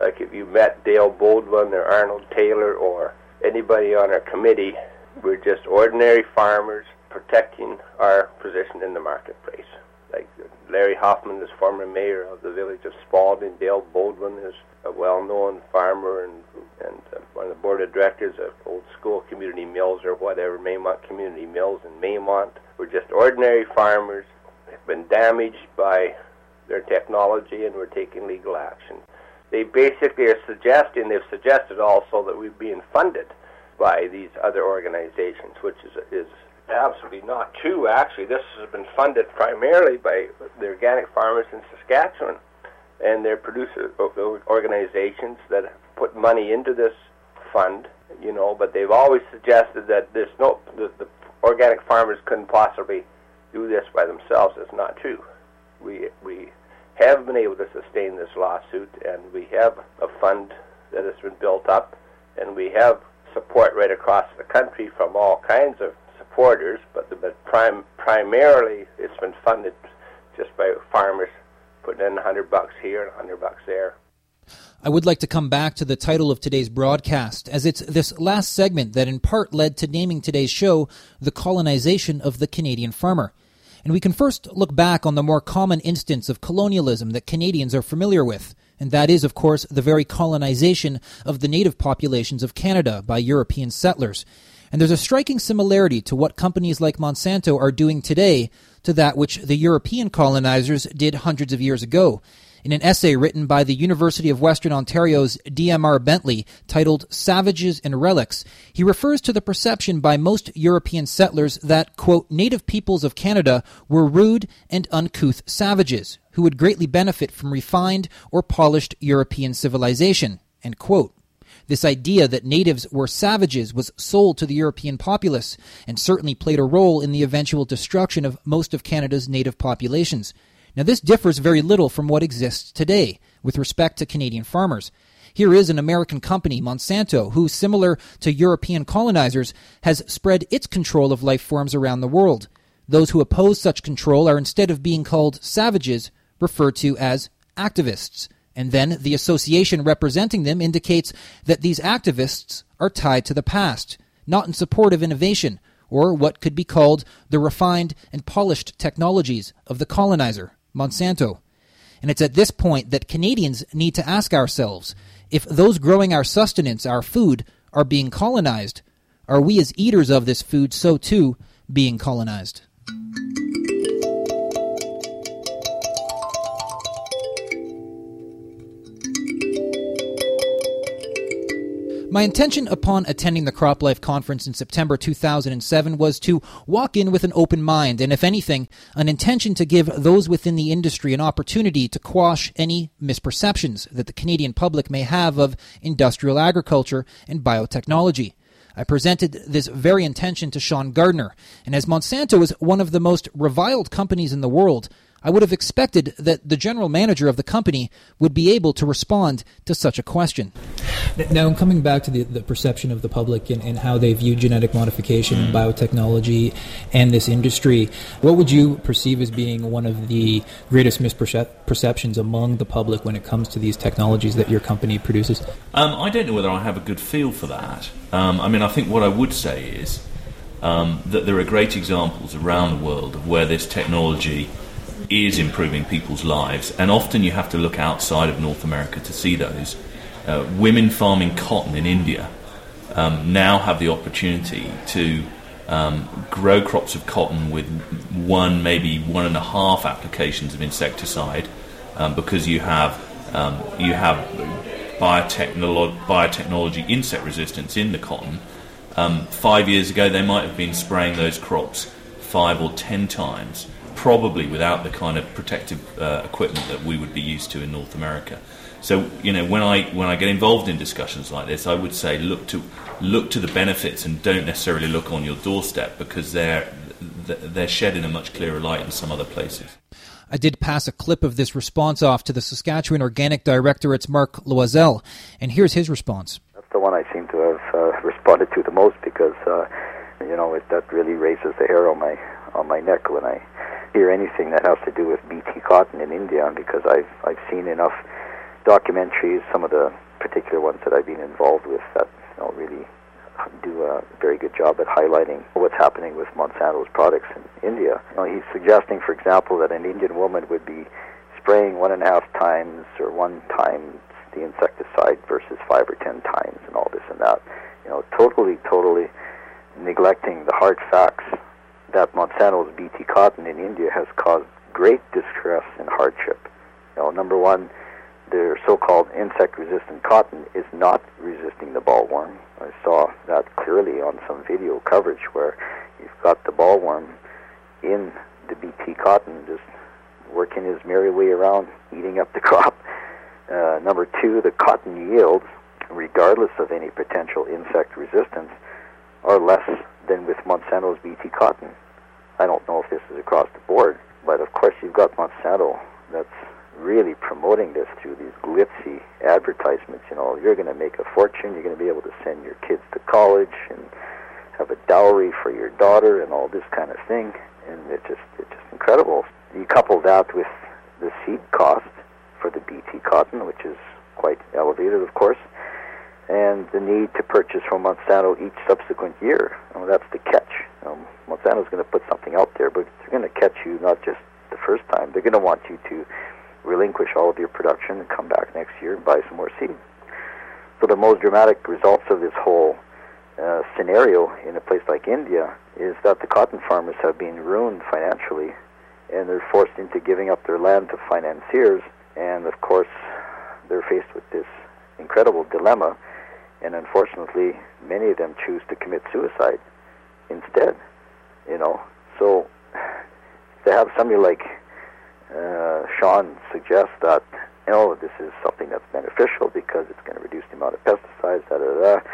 Like if you met Dale Bodwin or Arnold Taylor or anybody on our committee, we're just ordinary farmers protecting our position in the marketplace. Like Larry Hoffman is former mayor of the village of Spalding. Dale Bodwin is a well-known farmer and, and uh, one of the board of directors of Old School Community Mills or whatever, Maymont Community Mills in Maymont. We're just ordinary farmers, have been damaged by their technology, and we're taking legal action. They basically are suggesting, they've suggested also that we're being funded by these other organizations, which is is absolutely not true. Actually, this has been funded primarily by the organic farmers in Saskatchewan and their producer organizations that put money into this fund, you know, but they've always suggested that there's no, the, the organic farmers couldn't possibly do this by themselves. It's not true. We we have been able to sustain this lawsuit, and we have a fund that has been built up, and we have support right across the country from all kinds of supporters, but, the, but prim, primarily it's been funded just by farmers putting in a hundred bucks here and a hundred bucks there. I would like to come back to the title of today's broadcast, as it's this last segment that in part led to naming today's show The Colonization of the Canadian Farmer. And we can first look back on the more common instance of colonialism that Canadians are familiar with, and that is, of course, the very colonization of the native populations of Canada by European settlers. And there's a striking similarity to what companies like Monsanto are doing today to that which the European colonizers did hundreds of years ago. In an essay written by the University of Western Ontario's D M R Bentley titled Savages and Relics, he refers to the perception by most European settlers that, quote, native peoples of Canada were rude and uncouth savages who would greatly benefit from refined or polished European civilization, end quote. This idea that natives were savages was sold to the European populace and certainly played a role in the eventual destruction of most of Canada's native populations. Now, this differs very little from what exists today with respect to Canadian farmers. Here is an American company, Monsanto, who, similar to European colonizers, has spread its control of life forms around the world. Those who oppose such control are, instead of being called savages, referred to as activists. And then the association representing them indicates that these activists are tied to the past, not in support of innovation, or what could be called the refined and polished technologies of the colonizer, Monsanto. And it's at this point that Canadians need to ask ourselves, if those growing our sustenance, our food, are being colonized, are we as eaters of this food so too being colonized? My intention upon attending the CropLife conference in September two thousand seven was to walk in with an open mind and, if anything, an intention to give those within the industry an opportunity to quash any misperceptions that the Canadian public may have of industrial agriculture and biotechnology. I presented this very intention to Sean Gardner, and as Monsanto is one of the most reviled companies in the world, I would have expected that the general manager of the company would be able to respond to such a question. Now, coming back to the, the perception of the public and, and how they view genetic modification and biotechnology and this industry, what would you perceive as being one of the greatest misperceptions among the public when it comes to these technologies that your company produces? Um, I don't know whether I have a good feel for that. Um, I mean, I think what I would say is um, that there are great examples around the world of where this technology is improving people's lives, and often you have to look outside of North America to see those. Uh, women farming cotton in India um, now have the opportunity to um, grow crops of cotton with one, maybe one and a half applications of insecticide, um, because you have um, you have biotechnolo- biotechnology insect resistance in the cotton. Um, five years ago, they might have been spraying those crops five or ten times, probably without the kind of protective uh, equipment that we would be used to in North America. So, you know, when I when I get involved in discussions like this, I would say look to look to the benefits and don't necessarily look on your doorstep, because they're they're shed in a much clearer light in some other places. I did pass a clip of this response off to the Saskatchewan Organic Directorate's Mark Loisel, and here's his response. That's the one I seem to have uh, responded to the most, because uh, you know it, that really raises the hair on my on my neck when I hear anything that has to do with B T cotton in India, because I've I've seen enough documentaries, some of the particular ones that I've been involved with that you know, really do a very good job at highlighting what's happening with Monsanto's products in India. You know, he's suggesting, for example, that an Indian woman would be spraying one and a half times or one time the insecticide versus five or ten times and all this and that. You know, totally, totally neglecting the hard facts that Monsanto's B T cotton in India has caused great distress and hardship. You know, number one, their so-called insect-resistant cotton is not resisting the bollworm. I saw that clearly on some video coverage where you've got the bollworm in the B T cotton just working his merry way around, eating up the crop. Uh, number two, the cotton yields, regardless of any potential insect resistance, are less than with Monsanto's B T cotton. I don't know if this is across the board, but of course you've got Monsanto that's really promoting this through these glitzy advertisements. You know, you're going to make a fortune, you're going to be able to send your kids to college and have a dowry for your daughter and all this kind of thing, and it's just, it's just incredible. You couple that with the seed cost for the B T cotton, which is quite elevated, of course, and the need to purchase from Monsanto each subsequent year. Well, that's the catch. Um, Monsanto's going to put something out there, but they're going to catch you not just the first time. They're going to want you to relinquish all of your production and come back next year and buy some more seed. So the most dramatic results of this whole uh, scenario in a place like India is that the cotton farmers have been ruined financially, and they're forced into giving up their land to financiers, and of course they're faced with this incredible dilemma, and unfortunately many of them choose to commit suicide instead, you know. So to have somebody like uh, Sean suggest that, you know, this is something that's beneficial because it's going to reduce the amount of pesticides, da da da,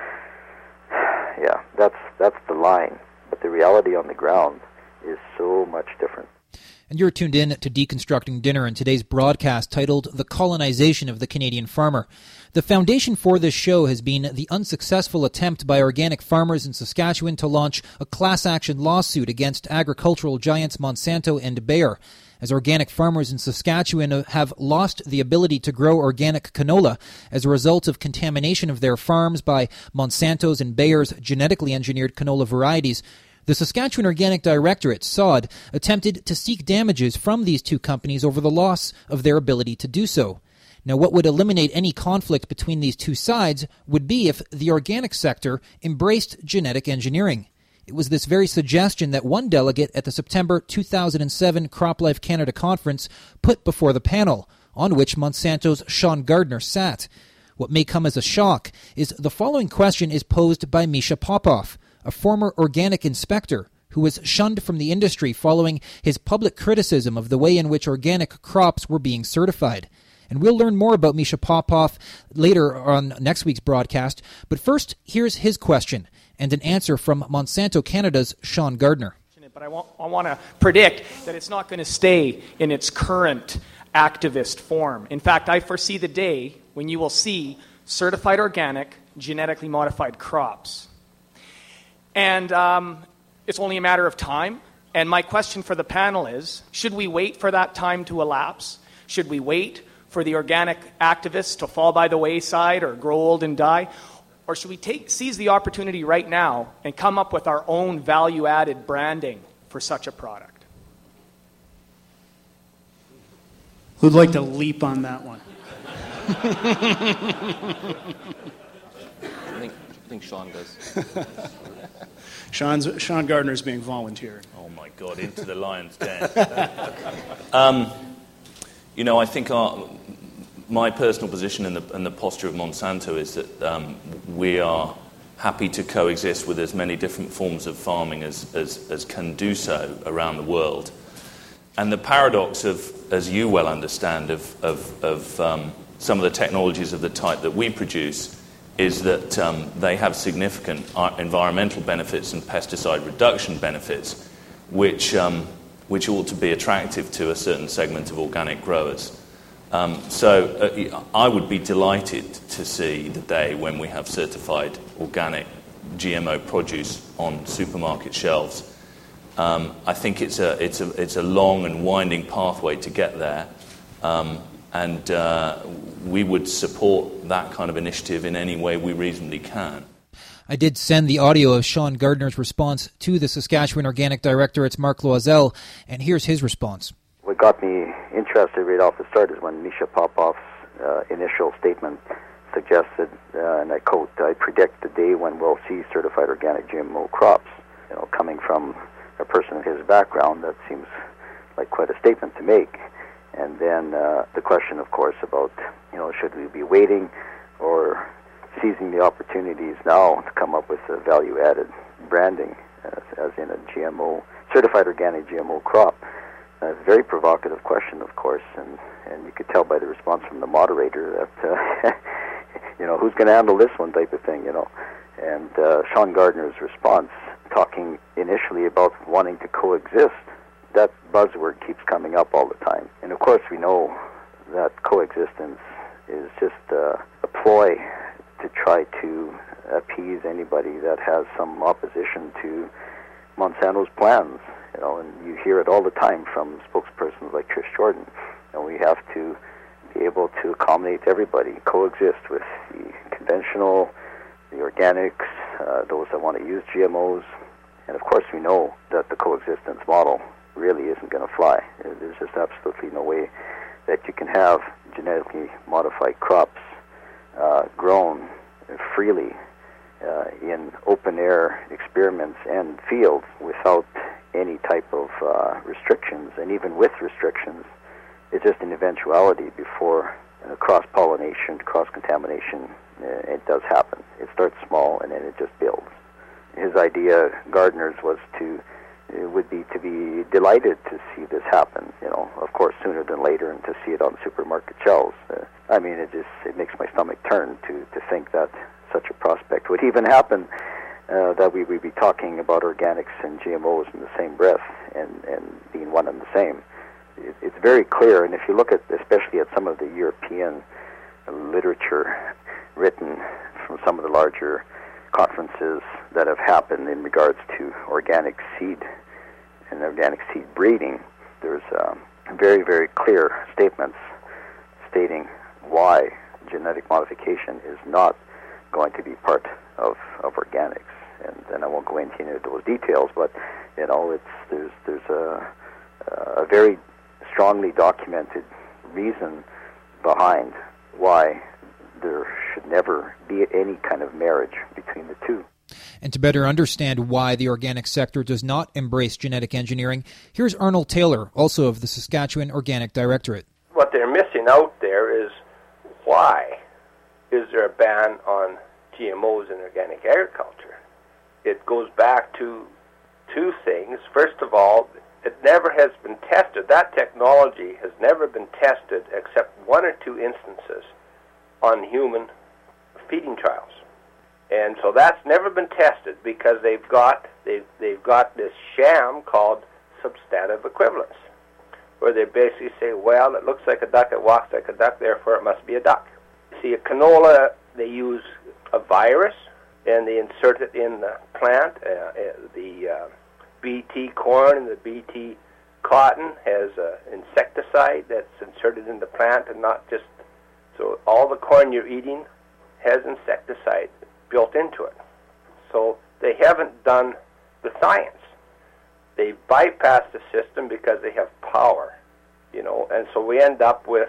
yeah, that's that's the line. But the reality on the ground is so much different. And you're tuned in to Deconstructing Dinner in today's broadcast titled The Colonization of the Canadian Farmer. The foundation for this show has been the unsuccessful attempt by organic farmers in Saskatchewan to launch a class action lawsuit against agricultural giants Monsanto and Bayer. As organic farmers in Saskatchewan have lost the ability to grow organic canola as a result of contamination of their farms by Monsanto's and Bayer's genetically engineered canola varieties, the Saskatchewan Organic Directorate, S O D, attempted to seek damages from these two companies over the loss of their ability to do so. Now, what would eliminate any conflict between these two sides would be if the organic sector embraced genetic engineering. It was this very suggestion that one delegate at the September two thousand seven CropLife Canada conference put before the panel, on which Monsanto's Sean Gardner sat. What may come as a shock is the following question is posed by Misha Popov, a former organic inspector who was shunned from the industry following his public criticism of the way in which organic crops were being certified. And we'll learn more about Misha Popov later on next week's broadcast. But first, here's his question and an answer from Monsanto Canada's Sean Gardner. But I want, I want to predict that it's not going to stay in its current activist form. In fact, I foresee the day when you will see certified organic, genetically modified crops. And um, it's only a matter of time. And my question for the panel is, should we wait for that time to elapse? Should we wait for the organic activists to fall by the wayside or grow old and die? Or should we take, seize the opportunity right now and come up with our own value-added branding for such a product? Who'd like to leap on that one? I think, I think Sean does. Sean's, Sean Gardner's being volunteered. Oh my God, into the lion's den. um, you know, I think our, my personal position in the, in the posture of Monsanto is that um, we are happy to coexist with as many different forms of farming as, as, as can do so around the world. And the paradox of, as you well understand, of, of, of um, some of the technologies of the type that we produce is that um, they have significant environmental benefits and pesticide reduction benefits, which um, which ought to be attractive to a certain segment of organic growers. Um, so uh, I would be delighted to see the day when we have certified organic G M O produce on supermarket shelves. Um, I think it's a it's a it's a long and winding pathway to get there. Um, and uh, we would support that kind of initiative in any way we reasonably can. I did send the audio of Sean Gardner's response to the Saskatchewan Organic Director, it's Mark Loisel, and here's his response. What got me interested right off the start is when Misha Popov's uh, initial statement suggested, uh, and I quote, "I predict the day when we'll see certified organic G M O crops." You know, coming from a person of his background, that seems like quite a statement to make. And then uh, the question, of course, about, you know, should we be waiting or seizing the opportunities now to come up with a value-added branding, as, as in a G M O, certified organic G M O crop? A very provocative question, of course, and, and you could tell by the response from the moderator that, uh, you know, who's going to handle this one type of thing, you know. And uh, Sean Gardner's response, talking initially about wanting to coexist, that buzzword keeps coming up all the time. And of course we know that coexistence is just uh, a ploy to try to appease anybody that has some opposition to Monsanto's plans. You know, and you hear it all the time from spokespersons like Trish Jordan. And we have to be able to accommodate everybody, coexist with the conventional, the organics, uh, those that want to use G M Os. And of course we know that the coexistence model really isn't going to fly. There's just absolutely no way that you can have genetically modified crops uh, grown freely uh, in open-air experiments and fields without any type of uh, restrictions. And even with restrictions, it's just an eventuality before uh, cross-pollination, cross-contamination, uh, it does happen. It starts small and then it just builds. His idea, Gardner's, was to It would be to be delighted to see this happen, you know, of course sooner than later, and to see it on supermarket shelves. Uh, I mean, it just it makes my stomach turn to, to think that such a prospect would even happen, uh, that we would be talking about organics and G M Os in the same breath and, and being one and the same. It, it's very clear, and if you look at, especially at some of the European literature written from some of the larger conferences that have happened in regards to organic seed and organic seed breeding, there's um, very, very clear statements stating why genetic modification is not going to be part of, of organics. And, and I won't go into any of those details, but you know, it's there's there's a a very strongly documented reason behind why there should never be any kind of marriage between the two. And to better understand why the organic sector does not embrace genetic engineering, here's Arnold Taylor, also of the Saskatchewan Organic Directorate. What they're missing out there is, why is there a ban on G M Os in organic agriculture? It goes back to two things. First of all, it never has been tested. That technology has never been tested except one or two instances on human feeding trials. And so that's never been tested because they've got they've, they've got this sham called substantive equivalence, where they basically say, well, it looks like a duck, it walks like a duck, therefore it must be a duck. See, a canola, they use a virus, and they insert it in the plant. Uh, uh, the uh, B T corn and the B T cotton has an insecticide that's inserted in the plant, and not just, so all the corn you're eating has insecticide built into it. So they haven't done the science. They bypass the system because they have power, you know, and so we end up with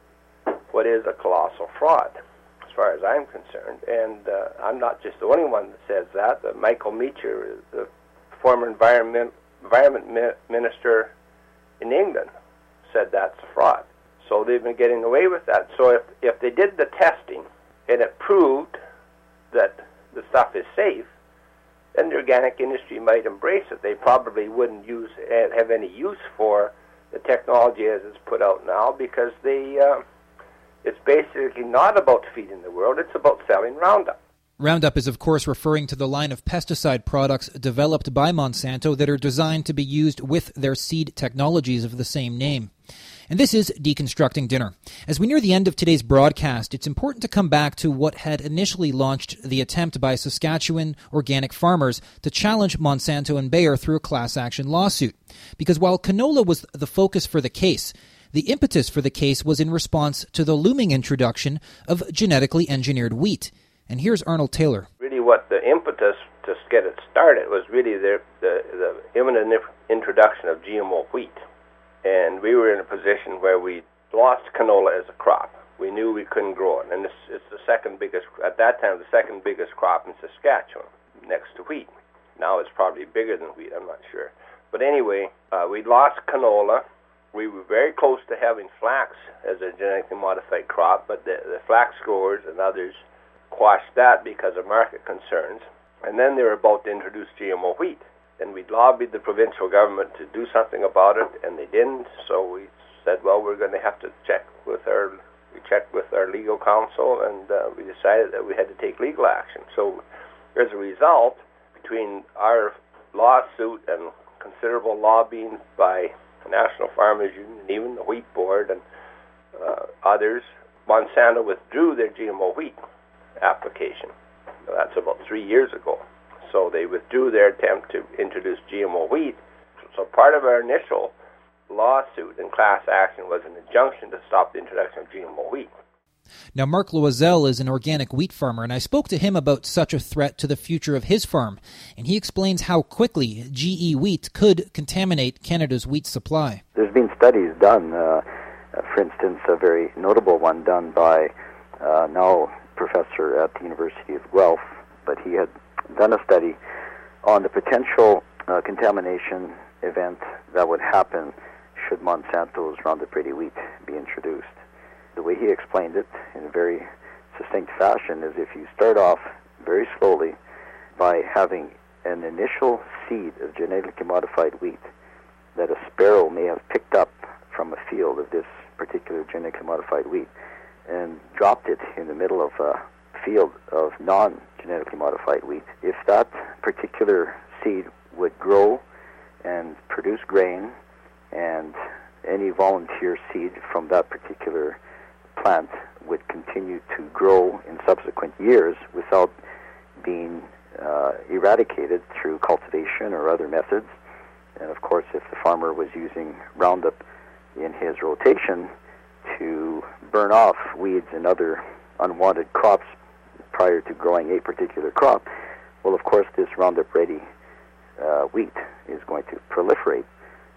what is a colossal fraud, as far as I'm concerned. And uh, I'm not just the only one that says that. Uh, Michael Meacher, the former environment environment mi- minister in England, said that's a fraud. So they've been getting away with that. So if if they did the testing and it proved that the stuff is safe, then the organic industry might embrace it. They probably wouldn't use have any use for the technology as it's put out now, because they uh, it's basically not about feeding the world, it's about selling Roundup. Roundup is, of course, referring to the line of pesticide products developed by Monsanto that are designed to be used with their seed technologies of the same name. And this is Deconstructing Dinner. As we near the end of today's broadcast, it's important to come back to what had initially launched the attempt by Saskatchewan organic farmers to challenge Monsanto and Bayer through a class action lawsuit. Because while canola was the focus for the case, The impetus for the case was in response to the looming introduction of genetically engineered wheat. And here's Arnold Taylor. Really what the impetus to get it started was really the, the, the imminent introduction of G M O wheat. And we were in a position where we lost canola as a crop. We knew we couldn't grow it. And it's, it's the second biggest, at that time, the second biggest crop in Saskatchewan, next to wheat. Now it's probably bigger than wheat, I'm not sure. But anyway, uh, we lost canola. We were very close to having flax as a genetically modified crop, but the, the flax growers and others quashed that because of market concerns. And then they were about to introduce G M O wheat. And we lobbied the provincial government to do something about it, and they didn't. So we said, well, we're going to have to check with our, we checked with our legal counsel, and uh, we decided that we had to take legal action. So as a result, between our lawsuit and considerable lobbying by the National Farmers Union and even the Wheat Board and uh, others, Monsanto withdrew their G M O wheat application. That's about three years ago. So they withdrew their attempt to introduce G M O wheat. So part of our initial lawsuit and class action was an injunction to stop the introduction of G M O wheat. Now, Mark Loisel is an organic wheat farmer, and I spoke to him about such a threat to the future of his farm, and he explains how quickly G E wheat could contaminate Canada's wheat supply. There's been studies done, uh, for instance, a very notable one done by uh, now professor at the University of Guelph, but he had done a study on the potential uh, contamination event that would happen should Monsanto's Roundup Ready wheat be introduced. The way he explained it in a very succinct fashion is if you start off very slowly by having an initial seed of genetically modified wheat that a sparrow may have picked up from a field of this particular genetically modified wheat and dropped it in the middle of a field of non-genetically modified wheat, if that particular seed would grow and produce grain, and any volunteer seed from that particular plant would continue to grow in subsequent years without being uh, eradicated through cultivation or other methods. And of course, if the farmer was using Roundup in his rotation to burn off weeds and other unwanted crops prior to growing a particular crop, well, of course, this Roundup Ready uh, wheat is going to proliferate.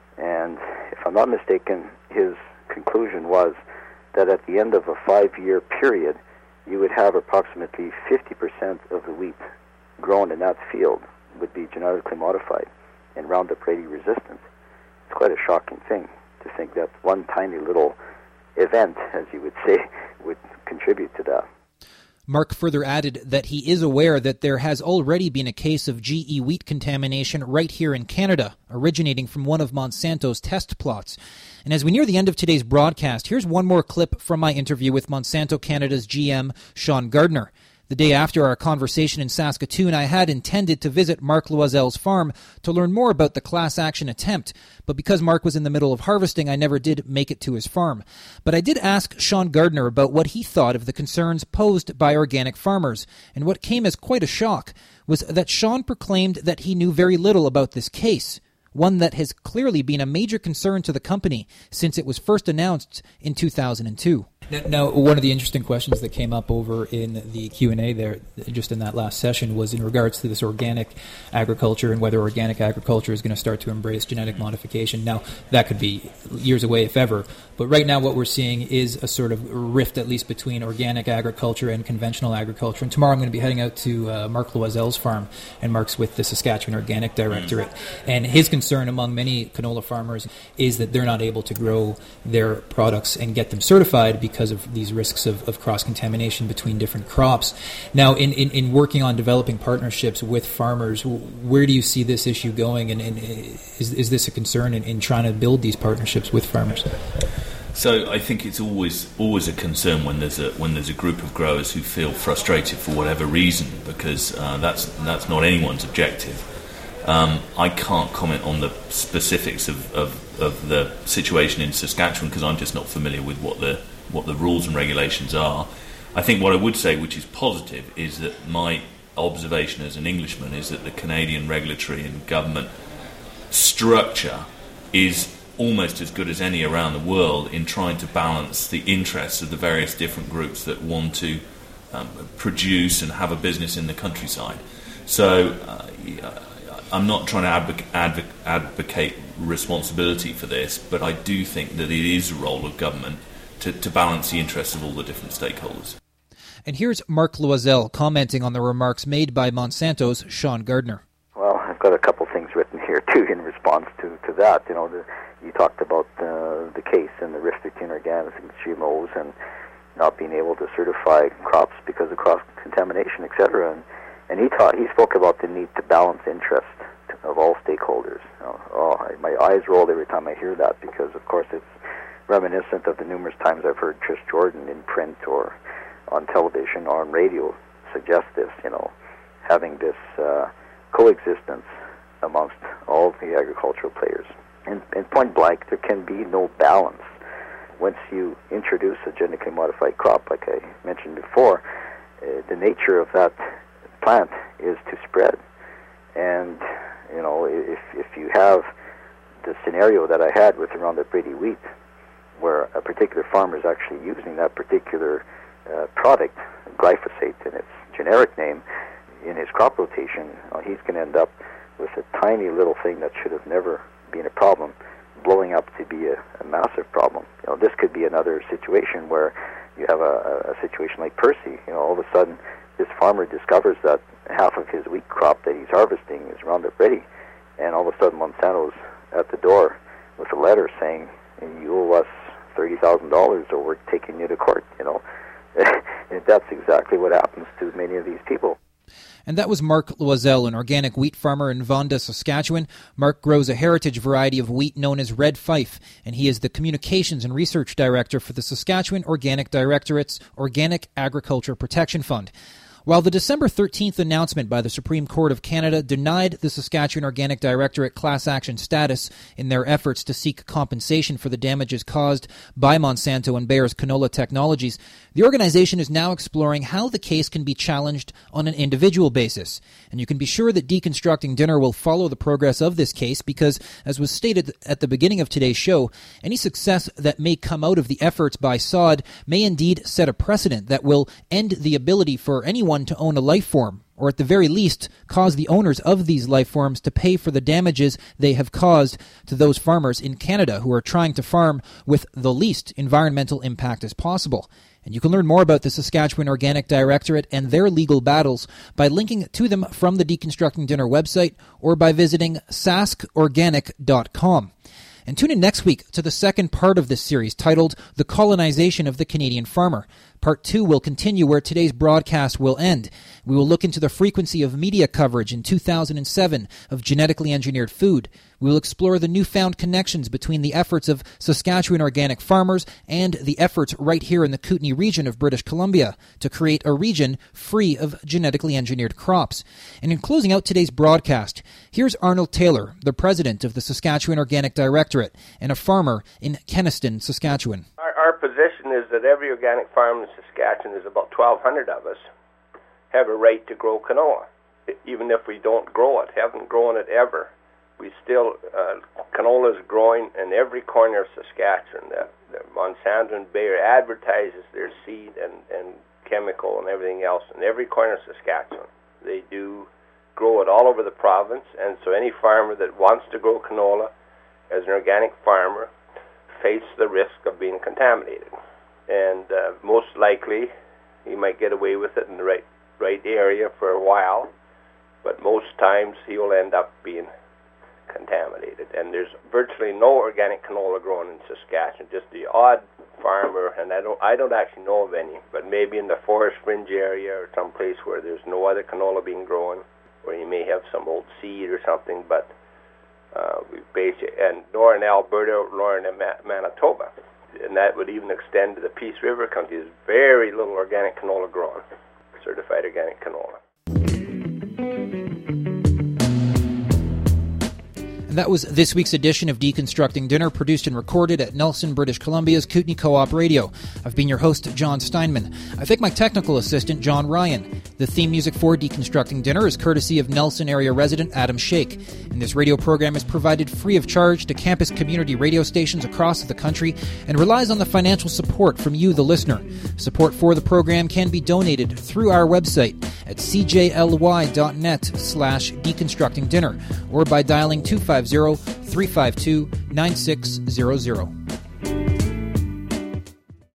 And if I'm not mistaken, his conclusion was that at the end of a five-year period, you would have approximately fifty percent of the wheat grown in that field would be genetically modified and Roundup Ready resistant. It's quite a shocking thing to think that one tiny little event, as you would say, would contribute to that. Mark further added that he is aware that there has already been a case of G E wheat contamination right here in Canada, originating from one of Monsanto's test plots. And as we near the end of today's broadcast, here's one more clip from my interview with Monsanto Canada's G M, Sean Gardner. The day after our conversation in Saskatoon, I had intended to visit Mark Loisel's farm to learn more about the class action attempt, but because Mark was in the middle of harvesting, I never did make it to his farm. But I did ask Sean Gardner about what he thought of the concerns posed by organic farmers, and what came as quite a shock was that Sean proclaimed that he knew very little about this case, one that has clearly been a major concern to the company since it was first announced in two thousand two. Now, one of the interesting questions that came up over in the Q and A there, just in that last session, was in regards to this organic agriculture and whether organic agriculture is going to start to embrace genetic modification. Now, that could be years away, if ever. But right now what we're seeing is a sort of rift, at least between organic agriculture and conventional agriculture. And tomorrow I'm going to be heading out to uh, Mark Loisel's farm, and Mark's with the Saskatchewan Organic Directorate. And his concern among many canola farmers is that they're not able to grow their products and get them certified because because of these risks of, of cross-contamination between different crops. Now, in, in, in working on developing partnerships with farmers, where do you see this issue going, and, and is, is this a concern in, in trying to build these partnerships with farmers? So I think it's always always a concern when there's a when there's a group of growers who feel frustrated for whatever reason, because uh, that's that's not anyone's objective. Um, I can't comment on the specifics of, of, of the situation in Saskatchewan because I'm just not familiar with what the what the rules and regulations are. I think what I would say, which is positive, is that my observation as an Englishman is that the Canadian regulatory and government structure is almost as good as any around the world in trying to balance the interests of the various different groups that want to um, produce and have a business in the countryside. So uh, I'm not trying to advoc- advoc- advocate responsibility for this, but I do think that it is a role of government to, to balance the interests of all the different stakeholders. And here's Mark Loisel commenting on the remarks made by Monsanto's Sean Gardner. Well, I've got a couple things written here, too, in response to, to that. You know, the, you talked about uh, the case and the risk to organics and G M Os and not being able to certify crops because of cross-contamination, et cetera. And, and he, taught, he spoke about the need to balance interest of all stakeholders. You know, oh, I, my eyes roll every time I hear that because, of course, it's reminiscent of the numerous times I've heard Trish Jordan in print or on television or on radio suggest this, you know, having this uh, coexistence amongst all the agricultural players. And, and point blank, there can be no balance. Once you introduce a genetically modified crop, like I mentioned before, uh, the nature of that plant is to spread. And, you know, if, if you have the scenario that I had with the Roundup Ready wheat, where a particular farmer is actually using that particular uh, product, glyphosate in its generic name, in his crop rotation, uh, he's going to end up with a tiny little thing that should have never been a problem, blowing up to be a, a massive problem. You know, this could be another situation where you have a, a situation like Percy. You know, all of a sudden, this farmer discovers that half of his wheat crop that he's harvesting is Roundup Ready, and all of a sudden Monsanto's at the door with a letter saying, you owe us thirty thousand dollars or we're taking you to court, you know. And that's exactly what happens to many of these people. And that was Mark Loisel, an organic wheat farmer in Vonda, Saskatchewan. Mark grows a heritage variety of wheat known as Red Fife, and he is the Communications and Research Director for the Saskatchewan Organic Directorate's Organic Agriculture Protection Fund. While the December thirteenth announcement by the Supreme Court of Canada denied the Saskatchewan Organic Directorate class action status in their efforts to seek compensation for the damages caused by Monsanto and Bayer's canola technologies, the organization is now exploring how the case can be challenged on an individual basis. And you can be sure that Deconstructing Dinner will follow the progress of this case because, as was stated at the beginning of today's show, any success that may come out of the efforts by S O D may indeed set a precedent that will end the ability for anyone to own a life form, or at the very least, cause the owners of these life forms to pay for the damages they have caused to those farmers in Canada who are trying to farm with the least environmental impact as possible. And you can learn more about the Saskatchewan Organic Directorate and their legal battles by linking to them from the Deconstructing Dinner website or by visiting sask organic dot com. And tune in next week to the second part of this series titled The Colonization of the Canadian Farmer. Part two will continue where today's broadcast will end. We will look into the frequency of media coverage in two thousand seven of genetically engineered food. We will explore the newfound connections between the efforts of Saskatchewan organic farmers and the efforts right here in the Kootenay region of British Columbia to create a region free of genetically engineered crops. And in closing out today's broadcast, here's Arnold Taylor, the president of the Saskatchewan Organic Directorate and a farmer in Kenaston, Saskatchewan. Our, our position is that every organic farm in Saskatchewan, there's about twelve hundred of us, have a right to grow canola. Even if we don't grow it, haven't grown it ever. We still, uh, canola is growing in every corner of Saskatchewan. The, the Monsanto and Bayer advertises their seed and, and chemical and everything else in every corner of Saskatchewan. They do grow it all over the province, and so any farmer that wants to grow canola as an organic farmer face the risk of being contaminated. And uh, most likely, he might get away with it in the right right area for a while, but most times he will end up being contaminated. And there's virtually no organic canola grown in Saskatchewan, just the odd farmer, and I don't I don't actually know of any, but maybe in the Forest Fringe area or someplace where there's no other canola being grown, where you may have some old seed or something, but uh, we basically, and nor in Alberta nor in Manitoba. And that would even extend to the Peace River country. There's very little organic canola grown, certified organic canola. And that was this week's edition of Deconstructing Dinner, produced and recorded at Nelson, British Columbia's Kootenay Co-op Radio. I've been your host, John Steinman. I thank my technical assistant, John Ryan. The theme music for Deconstructing Dinner is courtesy of Nelson area resident Adam Shake, and this radio program is provided free of charge to campus community radio stations across the country and relies on the financial support from you, the listener. Support for the program can be donated through our website at c j l y dot net slash deconstructing dinner or by dialing two five zero, three five two, nine six zero zero.